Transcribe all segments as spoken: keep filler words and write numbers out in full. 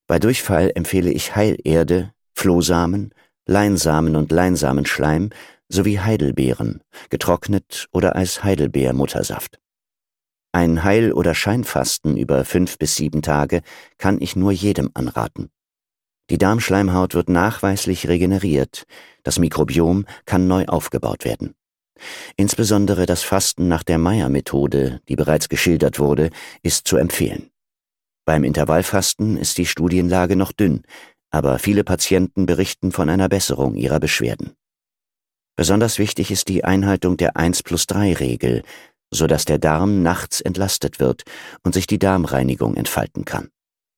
Bei Durchfall empfehle ich Heilerde, Flohsamen, Leinsamen und Leinsamenschleim sowie Heidelbeeren, getrocknet oder als Heidelbeer-Muttersaft. Ein Heil- oder Scheinfasten über fünf bis sieben Tage kann ich nur jedem anraten. Die Darmschleimhaut wird nachweislich regeneriert, das Mikrobiom kann neu aufgebaut werden. Insbesondere das Fasten nach der Meyer-Methode, die bereits geschildert wurde, ist zu empfehlen. Beim Intervallfasten ist die Studienlage noch dünn, aber viele Patienten berichten von einer Besserung ihrer Beschwerden. Besonders wichtig ist die Einhaltung der eins plus drei Regel, sodass der Darm nachts entlastet wird und sich die Darmreinigung entfalten kann.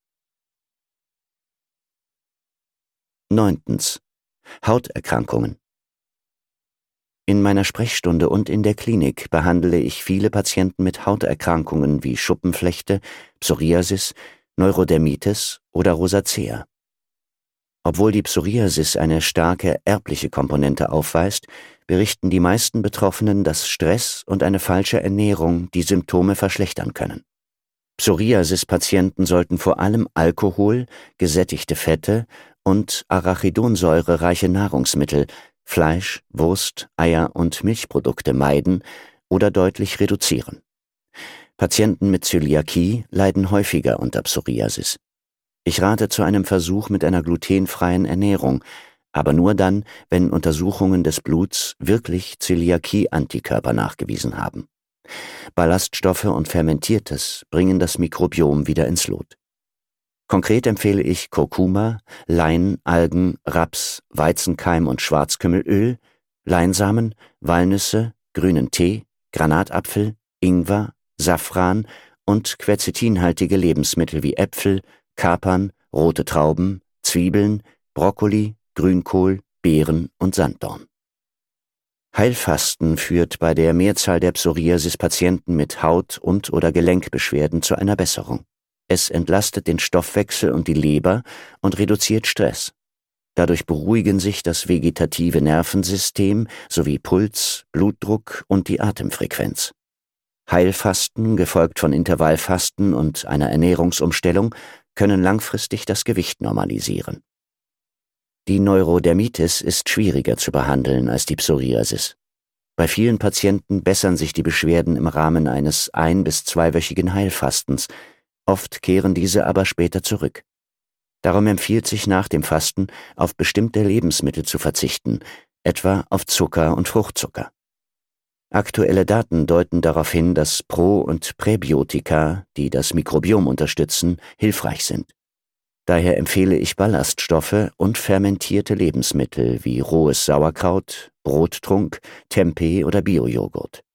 Neuntens. Hauterkrankungen. In meiner Sprechstunde und in der Klinik behandle ich viele Patienten mit Hauterkrankungen wie Schuppenflechte, Psoriasis, Neurodermitis oder Rosacea. Obwohl die Psoriasis eine starke erbliche Komponente aufweist, berichten die meisten Betroffenen, dass Stress und eine falsche Ernährung die Symptome verschlechtern können. Psoriasis-Patienten sollten vor allem Alkohol, gesättigte Fette und arachidonsäurereiche Nahrungsmittel, Fleisch, Wurst, Eier und Milchprodukte meiden oder deutlich reduzieren. Patienten mit Zöliakie leiden häufiger unter Psoriasis. Ich rate zu einem Versuch mit einer glutenfreien Ernährung, aber nur dann, wenn Untersuchungen des Bluts wirklich Zöliakie-Antikörper nachgewiesen haben. Ballaststoffe und Fermentiertes bringen das Mikrobiom wieder ins Lot. Konkret empfehle ich Kurkuma, Lein, Algen, Raps, Weizenkeim und Schwarzkümmelöl, Leinsamen, Walnüsse, grünen Tee, Granatapfel, Ingwer, Safran und quercetinhaltige Lebensmittel wie Äpfel, Kapern, rote Trauben, Zwiebeln, Brokkoli, Grünkohl, Beeren und Sanddorn. Heilfasten führt bei der Mehrzahl der Psoriasis-Patienten mit Haut- und oder Gelenkbeschwerden zu einer Besserung. Es entlastet den Stoffwechsel und die Leber und reduziert Stress. Dadurch beruhigen sich das vegetative Nervensystem sowie Puls, Blutdruck und die Atemfrequenz. Heilfasten, gefolgt von Intervallfasten und einer Ernährungsumstellung, können langfristig das Gewicht normalisieren. Die Neurodermitis ist schwieriger zu behandeln als die Psoriasis. Bei vielen Patienten bessern sich die Beschwerden im Rahmen eines ein- bis zweiwöchigen Heilfastens. Oft kehren diese aber später zurück. Darum empfiehlt sich nach dem Fasten, auf bestimmte Lebensmittel zu verzichten, etwa auf Zucker und Fruchtzucker. Aktuelle Daten deuten darauf hin, dass Pro- und Präbiotika, die das Mikrobiom unterstützen, hilfreich sind. Daher empfehle ich Ballaststoffe und fermentierte Lebensmittel wie rohes Sauerkraut, Brottrunk, Tempeh oder Biojoghurt.